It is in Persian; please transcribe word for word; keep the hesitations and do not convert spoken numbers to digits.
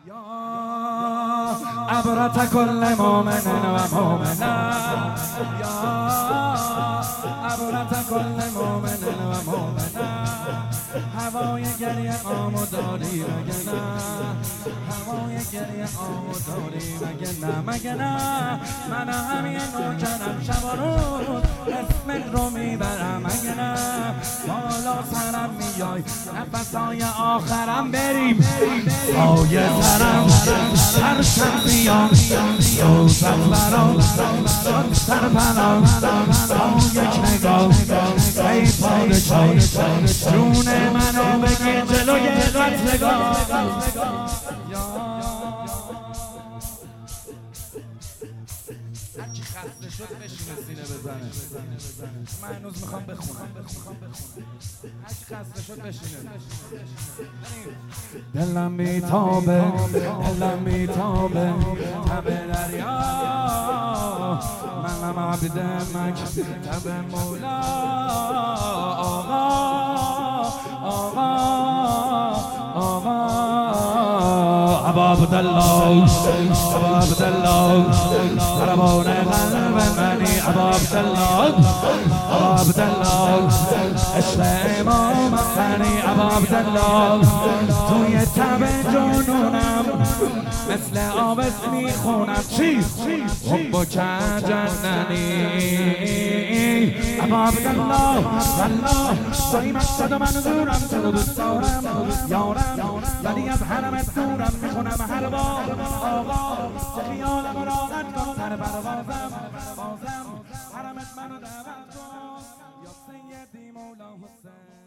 عبرت كل مؤمن ومؤمنة يا عبرت كل مؤمن ومؤمنة هوای گریه آمو داری مگه نه هوای گریه آمو داری مگه نه مگه نه من همین نوکرم شب و روز اسمت رو میبرم مگه نه بالا سرم میای نفسای آخرم بریم سایه سرم هر شب بیام دوزخ برام سر پنام با یک نگاه ای پادشاه جون منو بگیر جلوی قتلگاه هرچی خسته شد بشینه سینه بزنه من هنوز میخوام بخونم هرچی خسته شد بشینه دلم میتابه دلم میتابه تب دریا منم عبد مکتب مولا آقا آقا آقا ابا عبدالله ابا عبدالله خربان قلب منی ابا عبدالله ابا عبدالله عشق امام حسنی ابا عبدالله توی تب جنونم مثل آبت میخونم چی؟ حب جننی ابا عبدالله والله توی مقصد و منظورم تو دوست دارم یارم ولی از حرمت دورم میخونم هر بار آقا خیالم راحت کن سر پروازم بازم حرمت منو دعوت کن یا سیدی مولا حسین